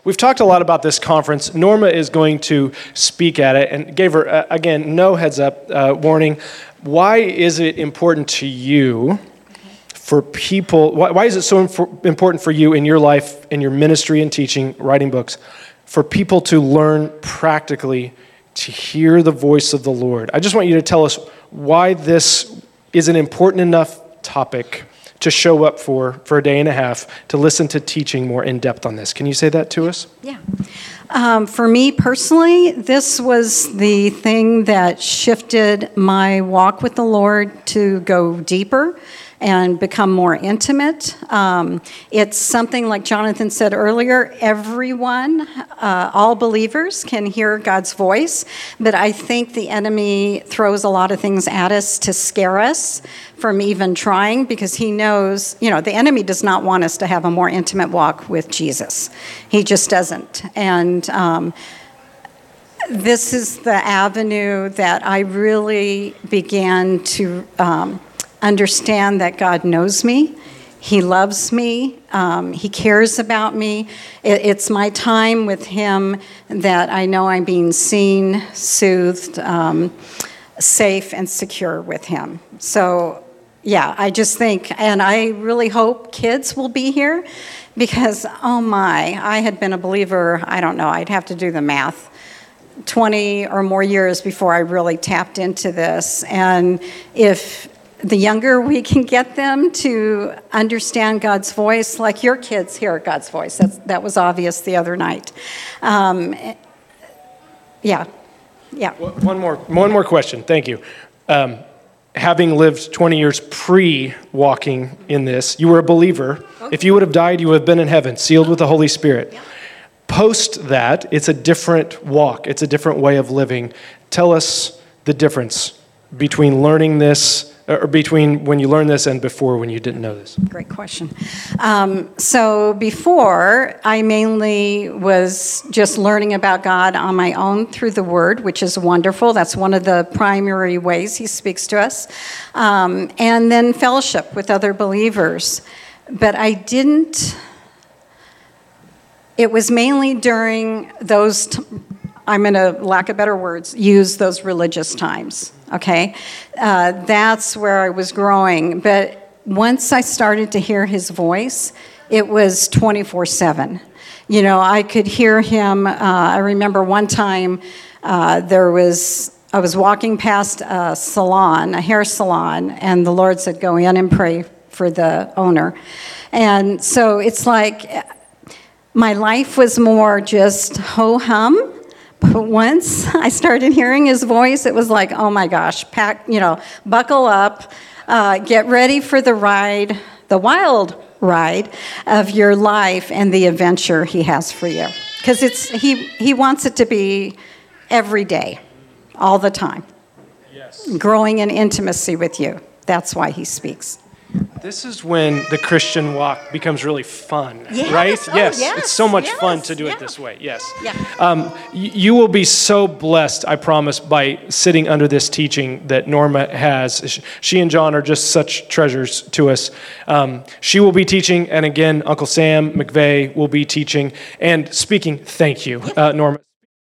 We've talked a lot about this conference. Norma is going to speak at it and gave her, again, no heads up warning. Why is it important to you for people, why is it so important for you in your life, in your ministry and teaching, writing books, for people to learn practically to hear the voice of the Lord? I just want you to tell us why this is an important enough topic to show up for a day and a half, to listen to teaching more in depth on this. Can you say that to us? Yeah. For me personally, this was the thing that shifted my walk with the Lord to go deeper and become more intimate. It's something like Jonathan said earlier, everyone, all believers can hear God's voice, but I think the enemy throws a lot of things at us to scare us from even trying, because he knows, the enemy does not want us to have a more intimate walk with Jesus. He just doesn't. And this is the avenue that I really began to understand that God knows me, He loves me, He cares about me. It's my time with Him that I know I'm being seen, soothed, safe, and secure with Him. So, yeah, I just think, and I really hope kids will be here, because, I had been a believer, I don't know, I'd have to do the math, 20 or more years before I really tapped into this. And if the younger we can get them to understand God's voice, like your kids hear God's voice. That was obvious the other night. Yeah. One more question. Thank you. Having lived 20 years pre-walking in this, you were a believer. Okay. If you would have died, you would have been in heaven, sealed with the Holy Spirit. Yeah. Post that, it's a different walk. It's a different way of living. Tell us the difference between learning this, or between when you learned this and before, when you didn't know this. Great question. So before, I mainly was just learning about God on my own through the Word, which is wonderful. That's one of the primary ways He speaks to us. And then fellowship with other believers. But I didn't... It was mainly during those... I'm going to, lack of better words, use those religious times, okay? That's where I was growing. But once I started to hear His voice, it was 24/7. I could hear Him. I remember one time I was walking past a salon, a hair salon, and the Lord said, go in and pray for the owner. And so it's like my life was more just ho-hum. But once I started hearing His voice, it was like, oh my gosh, buckle up, get ready for the ride, the wild ride of your life and the adventure He has for you. Because He wants it to be every day, all the time. Yes. Growing in intimacy with you. That's why He speaks. This is when the Christian walk becomes really fun, yes. Right? Oh, yes. It's so much fun to do it this way. Yes. Yeah. You will be so blessed, I promise, by sitting under this teaching that Norma has. She and John are just such treasures to us. She will be teaching, and again, Uncle Sam McVeigh will be teaching and speaking. Thank you, Norma.